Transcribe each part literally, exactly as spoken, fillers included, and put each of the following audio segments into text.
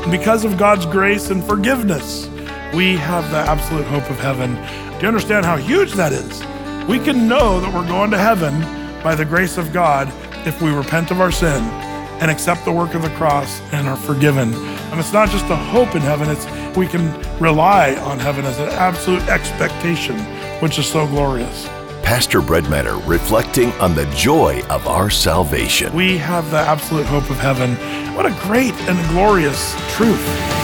Because of God's grace and forgiveness, we have the absolute hope of heaven. Do you understand how huge that is? We can know that we're going to heaven by the grace of God if we repent of our sin and accept the work of the cross and are forgiven. And it's not just a hope in heaven, it's we can rely on heaven as an absolute expectation, which is so glorious. Pastor Breadmatter reflecting on the joy of our salvation. We have the absolute hope of heaven. What a great and glorious truth.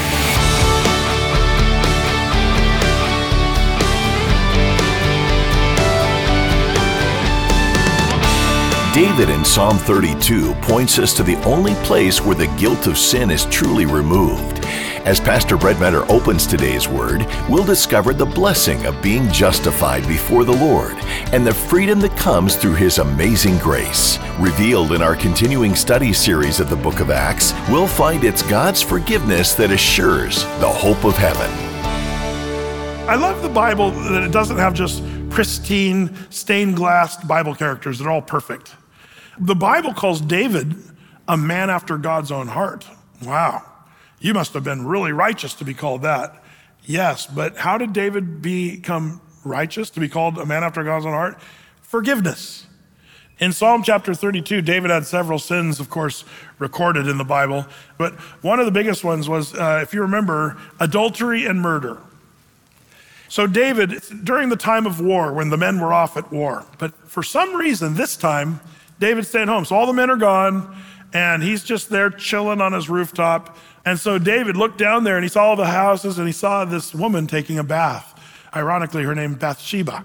David in Psalm thirty-two points us to the only place where the guilt of sin is truly removed. As Pastor Breadmatter opens today's word, we'll discover the blessing of being justified before the Lord and the freedom that comes through His amazing grace. Revealed in our continuing study series of the book of Acts, we'll find it's God's forgiveness that assures the hope of heaven. I love the Bible that it doesn't have just pristine, stained glass Bible characters. They're all perfect. The Bible calls David a man after God's own heart. Wow. You must have been really righteous to be called that. Yes, but how did David become righteous, to be called a man after God's own heart? Forgiveness. In Psalm chapter thirty-two, David had several sins, of course, recorded in the Bible. But one of the biggest ones was, uh, if you remember, adultery and murder. So David, during the time of war, when the men were off at war, but for some reason this time, David stayed home. So all the men are gone, and he's just there chilling on his rooftop. And so David looked down there and he saw all the houses and he saw this woman taking a bath. Ironically, her name Bathsheba.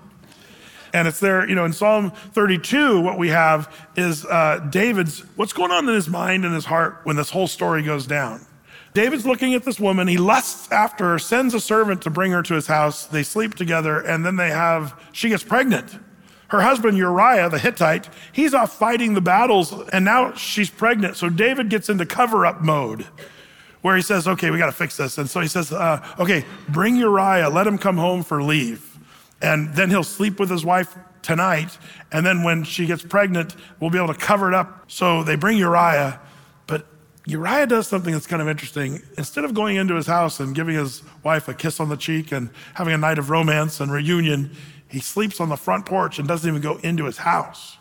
And it's there, you know, in Psalm thirty-two, what we have is uh, David's, what's going on in his mind and his heart when this whole story goes down. David's looking at this woman, he lusts after her, sends a servant to bring her to his house. They sleep together and then they have, she gets pregnant. Her husband Uriah, the Hittite, he's off fighting the battles and now she's pregnant. So David gets into cover-up mode, where he says, okay, we got to fix this. And so he says, uh, okay, bring Uriah, let him come home for leave. And then he'll sleep with his wife tonight. And then when she gets pregnant, we'll be able to cover it up. So they bring Uriah, but Uriah does something that's kind of interesting. Instead of going into his house and giving his wife a kiss on the cheek and having a night of romance and reunion, he sleeps on the front porch and doesn't even go into his house.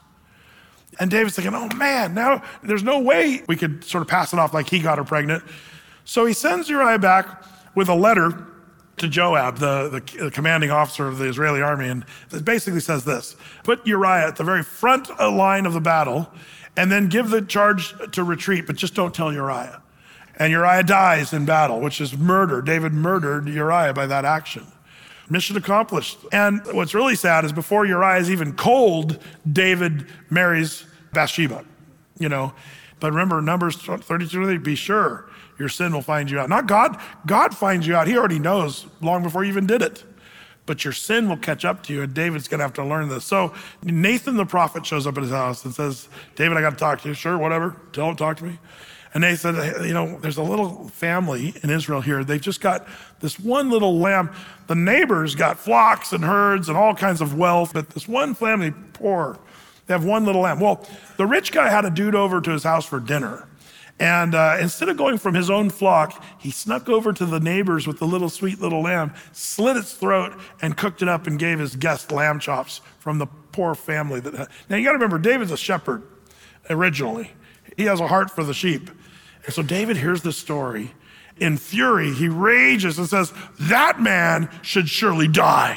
And David's thinking, oh man, now there's no way we could sort of pass it off like he got her pregnant. So he sends Uriah back with a letter to Joab, the, the, the commanding officer of the Israeli army, and it basically says this: put Uriah at the very front line of the battle and then give the charge to retreat, but just don't tell Uriah. And Uriah dies in battle, which is murder. David murdered Uriah by that action. Mission accomplished. And what's really sad is before Uriah is even cold, David marries Bathsheba, you know. But remember, Numbers thirty-two, be sure your sin will find you out. Not God, God finds you out. He already knows long before you even did it. But your sin will catch up to you, and David's gonna have to learn this. So Nathan the prophet shows up at his house and says, David, I gotta talk to you. Sure, whatever, tell him, talk to me. And they said, hey, you know, there's a little family in Israel here. They've just got this one little lamb. The neighbors got flocks and herds and all kinds of wealth, but this one family, poor, they have one little lamb. Well, the rich guy had a dude over to his house for dinner. And uh, instead of going from his own flock, he snuck over to the neighbors with the little sweet little lamb, slit its throat, and cooked it up and gave his guest lamb chops from the poor family. That had. Now you gotta remember, David's a shepherd originally. He has a heart for the sheep. And so David hears this story. In fury, he rages and says, that man should surely die.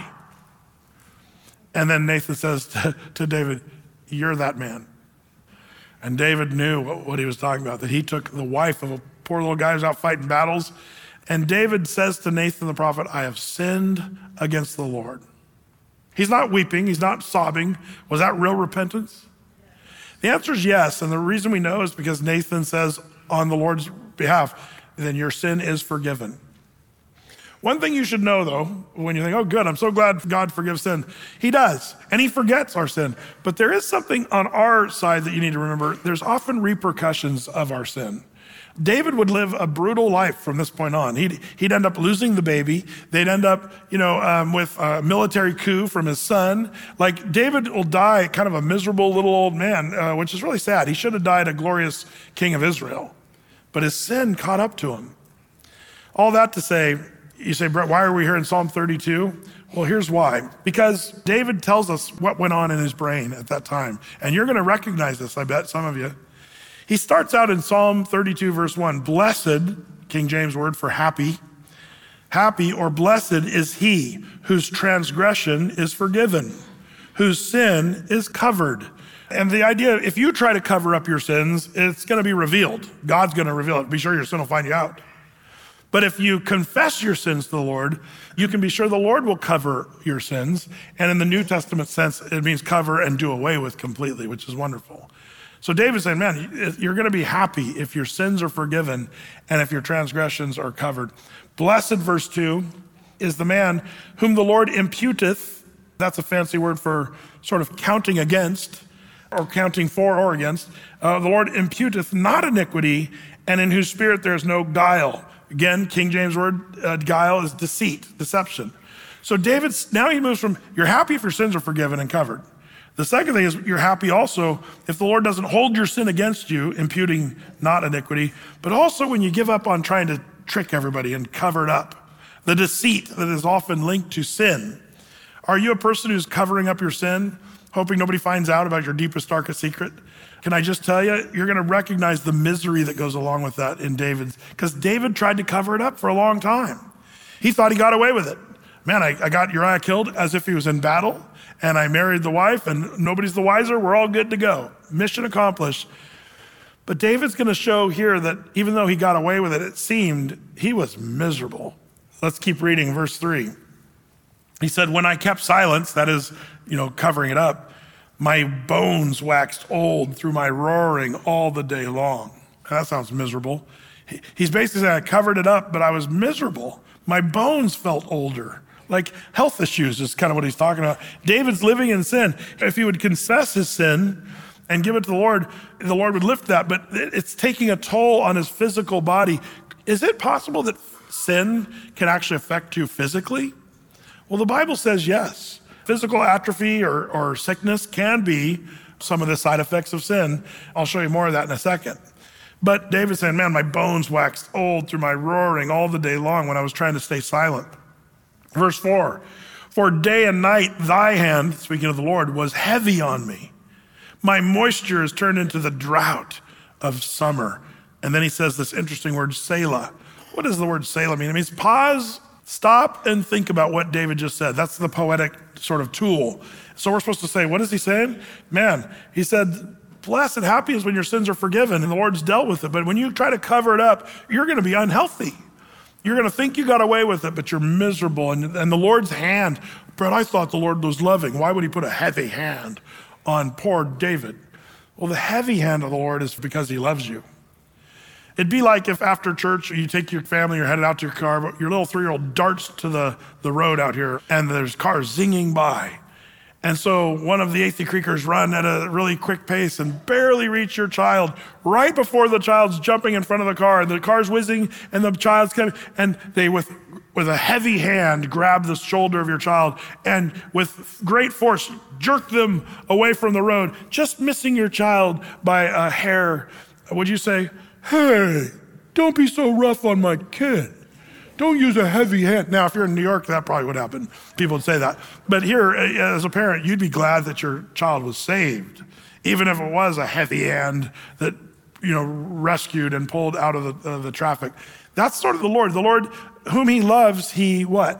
And then Nathan says to, to David, you're that man. And David knew what, what he was talking about, that he took the wife of a poor little guy who's out fighting battles. And David says to Nathan the prophet, I have sinned against the Lord. He's not weeping, he's not sobbing. Was that real repentance? The answer is yes, and the reason we know is because Nathan says on the Lord's behalf, then your sin is forgiven. One thing you should know though, when you think, oh good, I'm so glad God forgives sin. He does, and he forgets our sin. But there is something on our side that you need to remember. There's often repercussions of our sin. David would live a brutal life from this point on. He'd, he'd end up losing the baby. They'd end up, you know, um, with a military coup from his son. Like David will die kind of a miserable little old man, uh, which is really sad. He should have died a glorious king of Israel, but his sin caught up to him. All that to say, you say, Brett, why are we here in Psalm thirty-two? Well, here's why. Because David tells us what went on in his brain at that time. And you're gonna recognize this, I bet, some of you. He starts out in Psalm thirty-two, verse one, blessed, King James word for happy, happy or blessed is he whose transgression is forgiven, whose sin is covered. And the idea, if you try to cover up your sins, it's gonna be revealed. God's gonna reveal it. Be sure your sin will find you out. But if you confess your sins to the Lord, you can be sure the Lord will cover your sins. And in the New Testament sense, it means cover and do away with completely, which is wonderful. So David's saying, man, you're gonna be happy if your sins are forgiven and if your transgressions are covered. Blessed, verse two, is the man whom the Lord imputeth. That's a fancy word for sort of counting against or counting for or against. Uh, the Lord imputeth not iniquity, and in whose spirit there is no guile. Again, King James word, uh, guile is deceit, deception. So David's, now he moves from, you're happy if your sins are forgiven and covered. The second thing is you're happy also if the Lord doesn't hold your sin against you, imputing not iniquity, but also when you give up on trying to trick everybody and cover it up. The deceit that is often linked to sin. Are you a person who's covering up your sin, hoping nobody finds out about your deepest, darkest secret? Can I just tell you, you're gonna recognize the misery that goes along with that in David's, because David tried to cover it up for a long time. He thought he got away with it. Man, I, I got Uriah killed as if he was in battle, and I married the wife, and nobody's the wiser, we're all good to go. Mission accomplished. But David's gonna show here that even though he got away with it, it seemed he was miserable. Let's keep reading verse three. He said, when I kept silence, that is, you know, covering it up, my bones waxed old through my roaring all the day long. That sounds miserable. He's basically saying I covered it up, but I was miserable. My bones felt older. Like health issues is kind of what he's talking about. David's living in sin. If he would confess his sin and give it to the Lord, the Lord would lift that, but it's taking a toll on his physical body. Is it possible that sin can actually affect you physically? Well, the Bible says yes. Physical atrophy or, or sickness can be some of the side effects of sin. I'll show you more of that in a second. But David's saying, man, my bones waxed old through my roaring all the day long when I was trying to stay silent. Verse four, for day and night thy hand, speaking of the Lord, was heavy on me. My moisture is turned into the drought of summer. And then he says this interesting word, Selah. What does the word Selah mean? It means pause, stop, and think about what David just said. That's the poetic sort of tool. So we're supposed to say, what is he saying? Man, he said, blessed and happy is when your sins are forgiven and the Lord's dealt with it. But when you try to cover it up, you're gonna be unhealthy. You're gonna think you got away with it, but you're miserable. And, and the Lord's hand, Brett, I thought the Lord was loving. Why would he put a heavy hand on poor David? Well, the heavy hand of the Lord is because he loves you. It'd be like if after church, you take your family, you're headed out to your car, but your little three-year-old darts to the, the road out here and there's cars zinging by. And so one of the Athey Creekers run at a really quick pace and barely reach your child right before the child's jumping in front of the car and the car's whizzing and the child's coming, and they with, with a heavy hand grab the shoulder of your child and with great force jerk them away from the road, just missing your child by a hair. Would you say, hey, don't be so rough on my kid. Don't use a heavy hand. Now, if you're in New York, that probably would happen. People would say that. But here, as a parent, you'd be glad that your child was saved, even if it was a heavy hand that, you know, rescued and pulled out of the, uh, the traffic. That's sort of the Lord. The Lord, whom he loves, he what?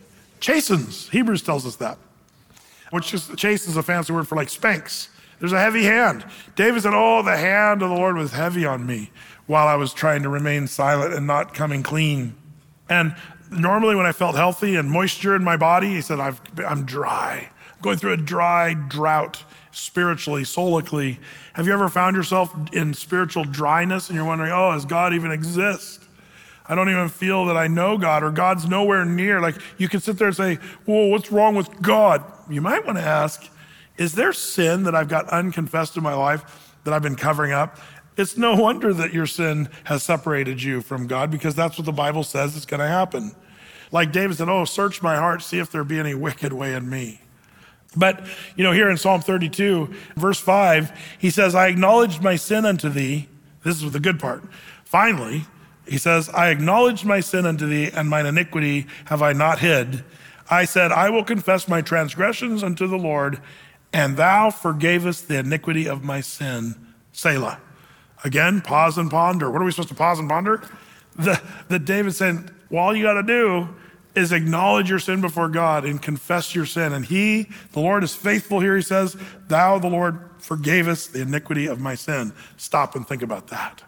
Chastens. Hebrews tells us that. Which is, chastens is a fancy word for like spanks. There's a heavy hand. David said, oh, the hand of the Lord was heavy on me while I was trying to remain silent and not coming clean. And normally when I felt healthy and moisture in my body, he said, I've, I'm dry. I'm going through a dry drought spiritually, soulically. Have you ever found yourself in spiritual dryness and you're wondering, oh, does God even exist? I don't even feel that I know God, or God's nowhere near. Like you can sit there and say, whoa, what's wrong with God? You might want to ask, is there sin that I've got unconfessed in my life that I've been covering up? It's no wonder that your sin has separated you from God, because that's what the Bible says is going to happen. Like David said, oh, search my heart, see if there be any wicked way in me. But, you know, here in Psalm thirty-two, verse five, he says, I acknowledged my sin unto thee. This is the good part. Finally, He says, I acknowledged my sin unto thee, and mine iniquity have I not hid. I said, I will confess my transgressions unto the Lord, and thou forgavest the iniquity of my sin. Selah. Again, pause and ponder. What are we supposed to pause and ponder? The, the David's saying, well, all you got to do is acknowledge your sin before God and confess your sin. And he, the Lord, is faithful here. He says, thou, the Lord, forgavest the iniquity of my sin. Stop and think about that.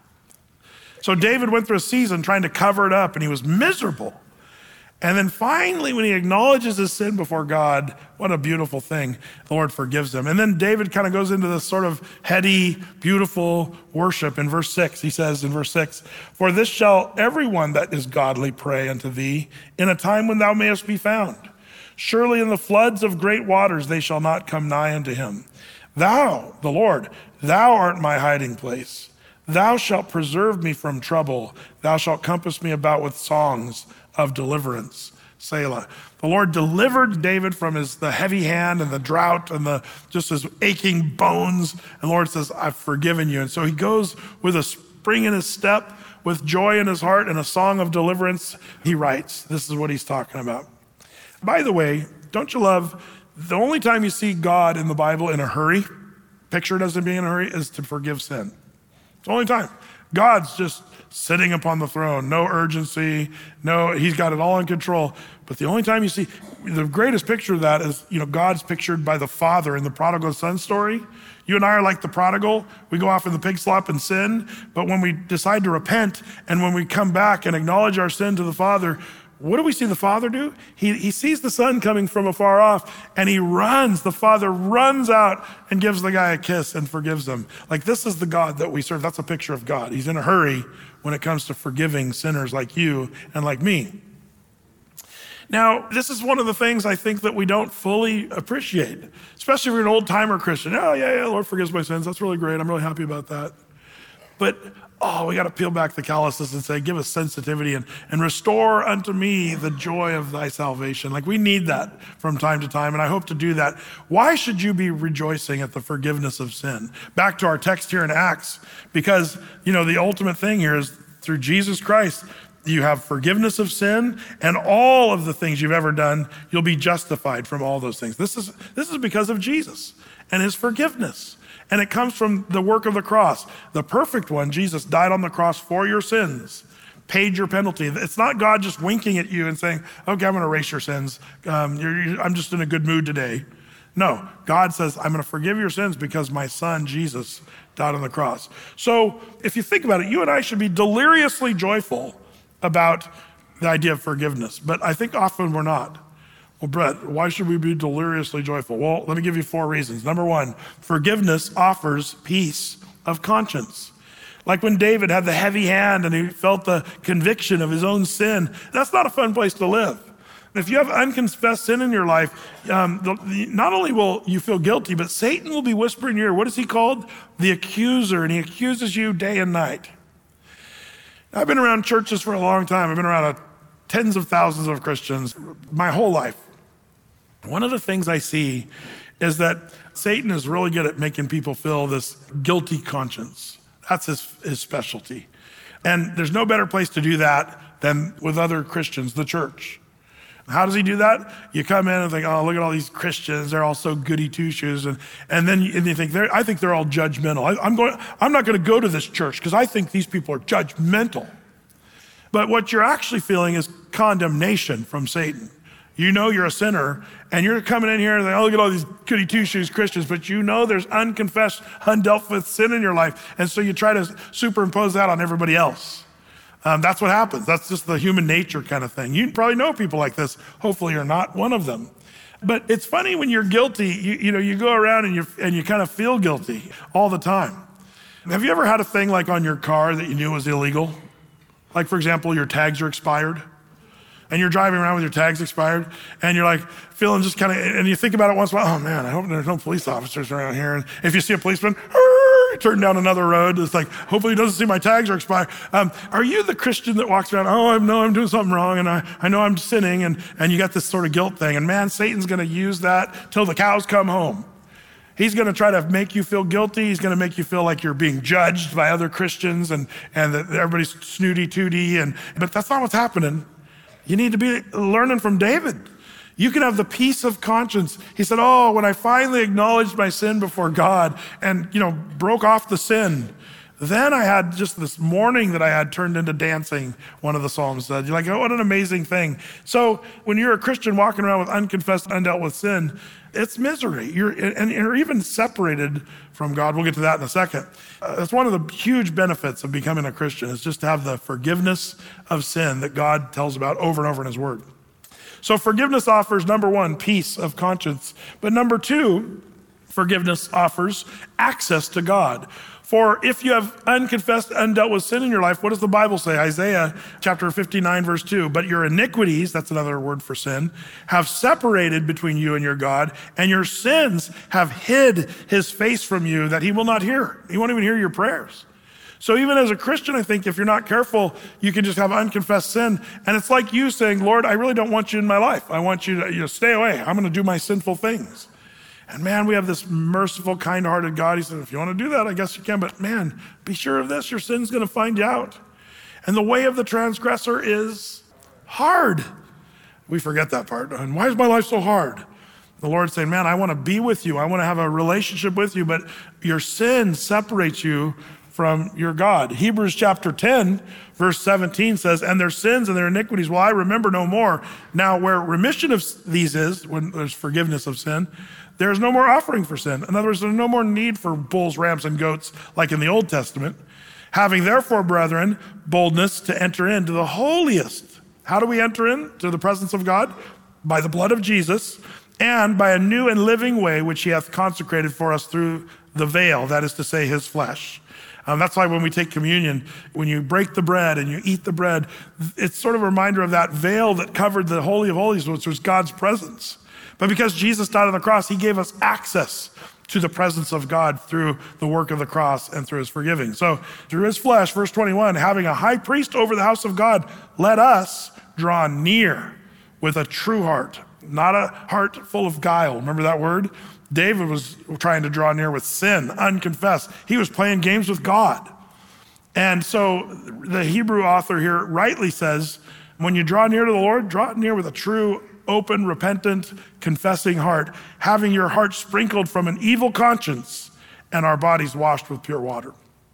So David went through a season trying to cover it up, and he was miserable. And then finally, when he acknowledges his sin before God, what a beautiful thing. The Lord forgives him. And then David kind of goes into this sort of heady, beautiful worship. In verse six, he says in verse six, for this shall everyone that is godly pray unto thee in a time when thou mayest be found. Surely in the floods of great waters they shall not come nigh unto him. Thou, the Lord, thou art my hiding place. Thou shalt preserve me from trouble. Thou shalt compass me about with songs of deliverance. Selah. The Lord delivered David from his the heavy hand and the drought and the just his aching bones. And the Lord says, I've forgiven you. And so he goes with a spring in his step, with joy in his heart and a song of deliverance. He writes, this is what he's talking about. By the way, don't you love, the only time you see God in the Bible in a hurry, pictured as him being in a hurry, is to forgive sin. It's the only time. God's just sitting upon the throne, no urgency, no, he's got it all in control. But the only time you see, the greatest picture of that is, you know, God's pictured by the father in the prodigal son story. You and I are like the prodigal. We go off in the pig slop and sin, but when we decide to repent and when we come back and acknowledge our sin to the Father, what do we see the Father do? He, he sees the son coming from afar off and he runs. The Father runs out and gives the guy a kiss and forgives him. Like, this is the God that we serve. That's a picture of God. He's in a hurry when it comes to forgiving sinners like you and like me. Now, this is one of the things I think that we don't fully appreciate, especially if you're an old timer Christian. Oh yeah, yeah, Lord forgives my sins. That's really great. I'm really happy about that. But oh, we got to peel back the calluses and say, give us sensitivity and, and restore unto me the joy of thy salvation. Like, we need that from time to time, and I hope to do that. Why should you be rejoicing at the forgiveness of sin? Back to our text here in Acts, because, you know, the ultimate thing here is through Jesus Christ, you have forgiveness of sin, and all of the things you've ever done, you'll be justified from all those things. This is, this is because of Jesus and his forgiveness. And it comes from the work of the cross. The perfect one, Jesus, died on the cross for your sins, paid your penalty. It's not God just winking at you and saying, okay, I'm gonna erase your sins. Um, you're, you're, I'm just in a good mood today. No, God says, I'm gonna forgive your sins because my son, Jesus, died on the cross. So if you think about it, you and I should be deliriously joyful about the idea of forgiveness, but I think often we're not. Well, Brett, why should we be deliriously joyful? Well, let me give you four reasons. Number one, forgiveness offers peace of conscience. Like when David had the heavy hand and he felt the conviction of his own sin, that's not a fun place to live. If you have unconfessed sin in your life, um, the, the, not only will you feel guilty, but Satan will be whispering in your ear. What is he called? The accuser, and he accuses you day and night. I've been around churches for a long time. I've been around a, tens of thousands of Christians my whole life. One of the things I see is that Satan is really good at making people feel this guilty conscience. That's his, his specialty. And there's no better place to do that than with other Christians, the church. How does he do that? You come in and think, oh, look at all these Christians. They're all so goody two-shoes. And, and then you, and you think, I think they're all judgmental. I, I'm, going, I'm not going to go to this church because I think these people are judgmental. But what you're actually feeling is condemnation from Satan. You know you're a sinner, and you're coming in here and saying, oh, look at all these goody two-shoes Christians, but you know there's unconfessed, undealt with sin in your life, and so you try to superimpose that on everybody else. Um, that's what happens. That's just the human nature kind of thing. You probably know people like this. Hopefully you're not one of them. But it's funny when you're guilty, you, you know, you go around and you and you kind of feel guilty all the time. Have you ever had a thing like on your car that you knew was illegal? Like, for example, your tags are expired, and you're driving around with your tags expired, and you're like feeling just kind of, and you think about it once in a while, oh man, I hope there's no police officers around here. And if you see a policeman, turn down another road. It's like, hopefully he doesn't see my tags are expired. Um, are you the Christian that walks around, oh, I know I'm doing something wrong, and I, I know I'm sinning, and, and you got this sort of guilt thing, and man, Satan's gonna use that till the cows come home. He's gonna try to make you feel guilty. He's gonna make you feel like you're being judged by other Christians and, and that everybody's snooty-tooty, and, but that's not what's happening. You need to be learning from David. You can have the peace of conscience. He said, oh, when I finally acknowledged my sin before God and, you know, broke off the sin, then I had just this mourning that I had turned into dancing, one of the Psalms said. You're like, oh, what an amazing thing. So when you're a Christian walking around with unconfessed, undealt with sin, it's misery. You're, and you're even separated from God. We'll get to that in a second. Uh, that's one of the huge benefits of becoming a Christian, is just to have the forgiveness of sin that God tells about over and over in his word. So forgiveness offers, number one, peace of conscience. But number two, forgiveness offers access to God. For if you have unconfessed, undealt with sin in your life, what does the Bible say? Isaiah chapter fifty-nine, verse two, but your iniquities, that's another word for sin, have separated between you and your God, and your sins have hid his face from you that he will not hear. He won't even hear your prayers. So even as a Christian, I think if you're not careful, you can just have unconfessed sin. And it's like you saying, Lord, I really don't want you in my life. I want you to, you know, stay away. I'm going to do my sinful things. And man, we have this merciful, kind-hearted God. He said, if you want to do that, I guess you can. But man, be sure of this, your sin's going to find you out. And the way of the transgressor is hard. We forget that part. And why is my life so hard? The Lord's saying, man, I want to be with you. I want to have a relationship with you, but your sin separates you from your God. Hebrews chapter ten, verse seventeen says, and their sins and their iniquities will I remember no more. Now where remission of these is, when there's forgiveness of sin, there's no more offering for sin. In other words, there's no more need for bulls, rams, and goats like in the Old Testament. Having therefore, brethren, boldness to enter into the holiest. How do we enter into the presence of God? By the blood of Jesus, and by a new and living way which he hath consecrated for us through the veil, that is to say, his flesh. Um, that's why when we take communion, when you break the bread and you eat the bread, it's sort of a reminder of that veil that covered the Holy of Holies, which was God's presence. But because Jesus died on the cross, he gave us access to the presence of God through the work of the cross and through his forgiving. So through his flesh, verse twenty-one, having a high priest over the house of God, let us draw near with a true heart, not a heart full of guile. Remember that word? David was trying to draw near with sin, unconfessed. He was playing games with God. And so the Hebrew author here rightly says, when you draw near to the Lord, draw near with a true, open, repentant, confessing heart, having your heart sprinkled from an evil conscience and our bodies washed with pure water.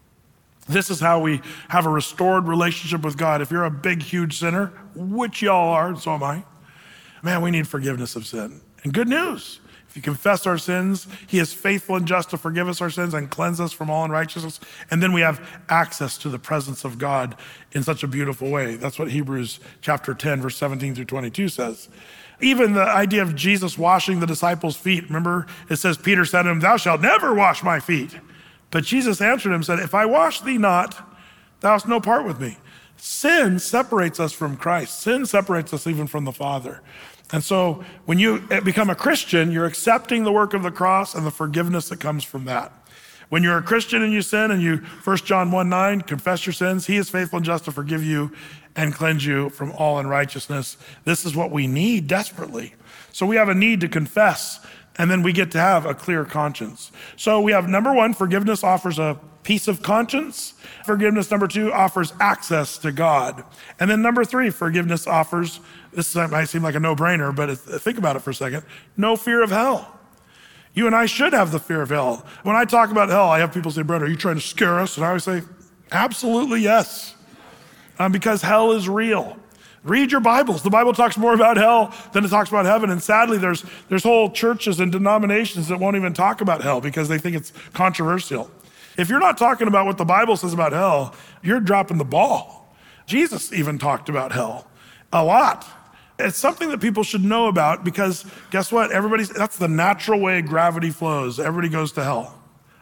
This is how we have a restored relationship with God. If you're a big, huge sinner, which y'all are, and so am I, man, we need forgiveness of sin. And good news. If you confess our sins, he is faithful and just to forgive us our sins and cleanse us from all unrighteousness. And then we have access to the presence of God in such a beautiful way. That's what Hebrews chapter ten, verse seventeen through twenty-two says. Even the idea of Jesus washing the disciples' feet. Remember, it says, Peter said to him, thou shalt never wash my feet. But Jesus answered him and said, if I wash thee not, thou hast no part with me. Sin separates us from Christ. Sin separates us even from the Father. And so when you become a Christian, you're accepting the work of the cross and the forgiveness that comes from that. When you're a Christian and you sin and you, First John one nine, confess your sins, he is faithful and just to forgive you and cleanse you from all unrighteousness. This is what we need desperately. So we have a need to confess, and then we get to have a clear conscience. So we have number one, forgiveness offers a peace of conscience. Forgiveness, number two, offers access to God. And then number three, forgiveness offers, this might seem like a no-brainer, but think about it for a second, no fear of hell. You and I should have the fear of hell. When I talk about hell, I have people say, Brett, are you trying to scare us? And I always say, absolutely yes, um, because hell is real. Read your Bibles. The Bible talks more about hell than it talks about heaven. And sadly, there's, there's whole churches and denominations that won't even talk about hell because they think it's controversial. If you're not talking about what the Bible says about hell, you're dropping the ball. Jesus even talked about hell a lot. It's something that people should know about because guess what? Everybody's, that's the natural way gravity flows. Everybody goes to hell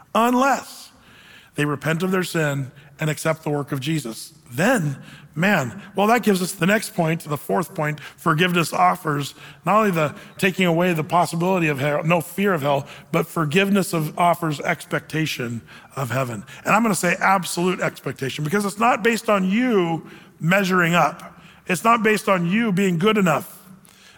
unless they repent of their sin and accept the work of Jesus. Then, man, well, that gives us the next point, the fourth point. Forgiveness offers not only the taking away the possibility of hell, no fear of hell, but forgiveness of, offers expectation of heaven. And I'm going to say absolute expectation because it's not based on you measuring up. It's not based on you being good enough.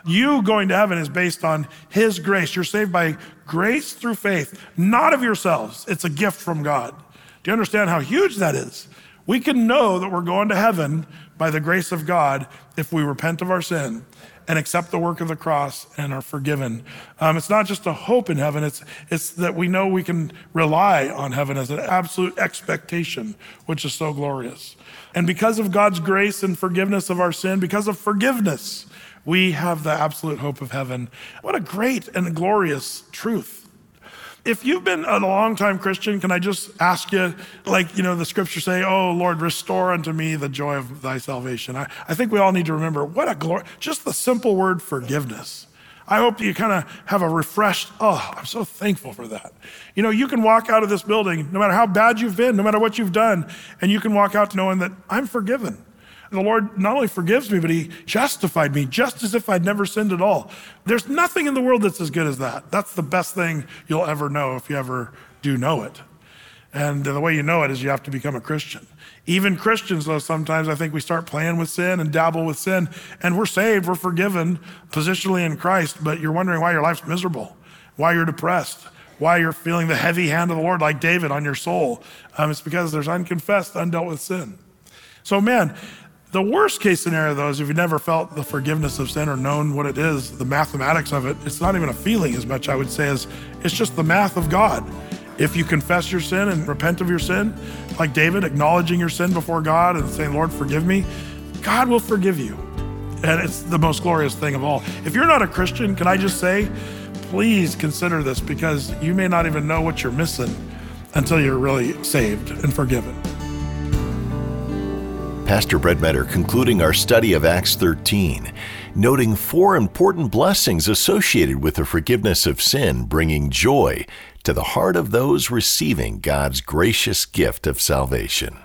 You going to heaven is based on his grace. You're saved by grace through faith, not of yourselves. It's a gift from God. Do you understand how huge that is? We can know that we're going to heaven by the grace of God if we repent of our sin and accept the work of the cross and are forgiven. Um, it's not just a hope in heaven, it's, it's that we know we can rely on heaven as an absolute expectation, which is so glorious. And because of God's grace and forgiveness of our sin, because of forgiveness, we have the absolute hope of heaven. What a great and glorious truth. If you've been a long-time Christian, can I just ask you, like, you know, the scriptures say, oh, Lord, restore unto me the joy of thy salvation. I, I think we all need to remember what a glory, just the simple word forgiveness. I hope you kind of have a refreshed, oh, I'm so thankful for that. You know, you can walk out of this building, no matter how bad you've been, no matter what you've done, and you can walk out knowing that I'm forgiven. The Lord not only forgives me, but he justified me just as if I'd never sinned at all. There's nothing in the world that's as good as that. That's the best thing you'll ever know if you ever do know it. And the way you know it is you have to become a Christian. Even Christians, though, sometimes I think we start playing with sin and dabble with sin, and we're saved, we're forgiven positionally in Christ, but you're wondering why your life's miserable, why you're depressed, why you're feeling the heavy hand of the Lord like David on your soul. Um, it's because there's unconfessed, undealt with sin. So man, the worst case scenario, though, is if you've never felt the forgiveness of sin or known what it is, the mathematics of it, it's not even a feeling as much, I would say, as it's just the math of God. If you confess your sin and repent of your sin, like David, acknowledging your sin before God and saying, Lord, forgive me, God will forgive you. And it's the most glorious thing of all. If you're not a Christian, can I just say, please consider this, because you may not even know what you're missing until you're really saved and forgiven. Pastor Brett Meador concluding our study of Acts thirteen, noting four important blessings associated with the forgiveness of sin, bringing joy to the heart of those receiving God's gracious gift of salvation.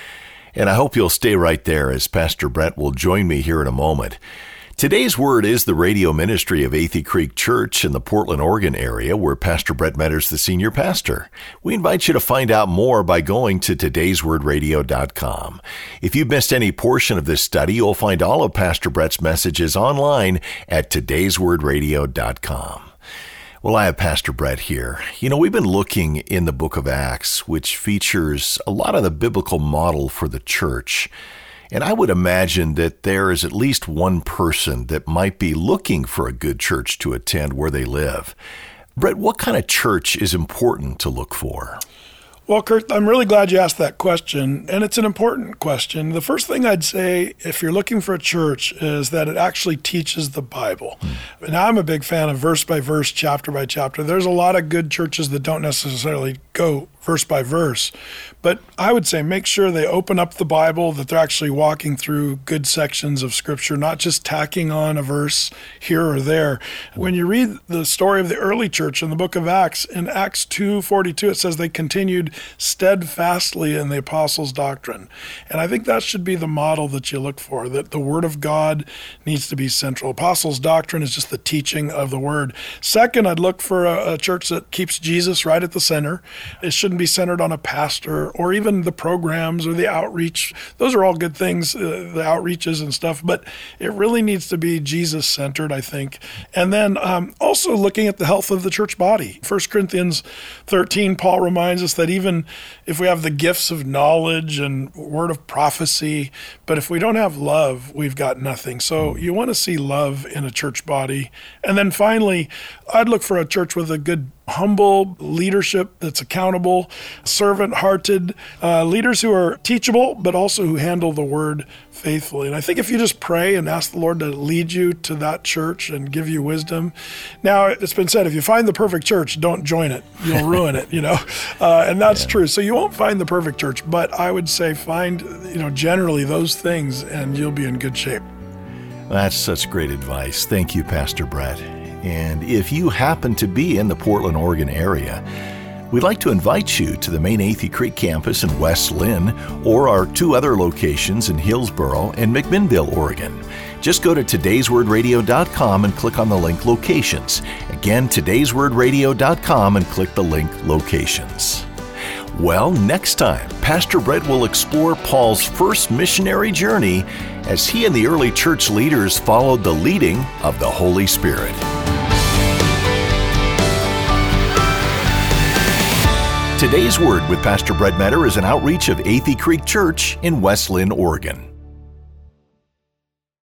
And I hope you'll stay right there, as Pastor Brett will join me here in a moment. Today's Word is the radio ministry of Athey Creek Church in the Portland, Oregon area, where Pastor Brett Meador's the senior pastor. We invite you to find out more by going to todays word radio dot com. If you've missed any portion of this study, you'll find all of Pastor Brett's messages online at todays word radio dot com. Well, I have Pastor Brett here. You know, we've been looking in the book of Acts, which features a lot of the biblical model for the church. And I would imagine that there is at least one person that might be looking for a good church to attend where they live. Brett, what kind of church is important to look for? Well, Kurt, I'm really glad you asked that question, and it's an important question. The first thing I'd say, if you're looking for a church, is that it actually teaches the Bible. Mm. And I'm a big fan of verse by verse, chapter by chapter. There's a lot of good churches that don't necessarily go verse by verse, but I would say make sure they open up the Bible, that they're actually walking through good sections of Scripture, not just tacking on a verse here or there. When you read the story of the early church in the book of Acts, in Acts two forty-two, it says they continued steadfastly in the apostles' doctrine. And I think that should be the model that you look for, that the Word of God needs to be central. Apostles' doctrine is just the teaching of the Word. Second, I'd look for a, a church that keeps Jesus right at the center. It shouldn't be centered on a pastor or even the programs or the outreach. Those are all good things, uh, the outreaches and stuff, but it really needs to be Jesus-centered, I think. And then um, also looking at the health of the church body. First Corinthians thirteen, Paul reminds us that even if we have the gifts of knowledge and word of prophecy, but if we don't have love, we've got nothing. So you want to see love in a church body. And then finally, I'd look for a church with a good humble leadership that's accountable, servant-hearted, uh, leaders who are teachable, but also who handle the word faithfully. And I think if you just pray and ask the Lord to lead you to that church and give you wisdom. Now, it's been said, if you find the perfect church, don't join it. You'll ruin it, you know, uh, and that's yeah. true. So you won't find the perfect church, but I would say find, you know, generally those things and you'll be in good shape. That's such great advice. Thank you, Pastor Brett. And if you happen to be in the Portland, Oregon area, we'd like to invite you to the main Athey Creek campus in West Lynn or our two other locations in Hillsboro and McMinnville, Oregon. Just go to todays word radio dot com and click on the link Locations. Again, todays word radio dot com and click the link Locations. Well, next time, Pastor Brett will explore Paul's first missionary journey as he and the early church leaders followed the leading of the Holy Spirit. Today's Word with Pastor Brett Metter is an outreach of Athey Creek Church in West Linn, Oregon.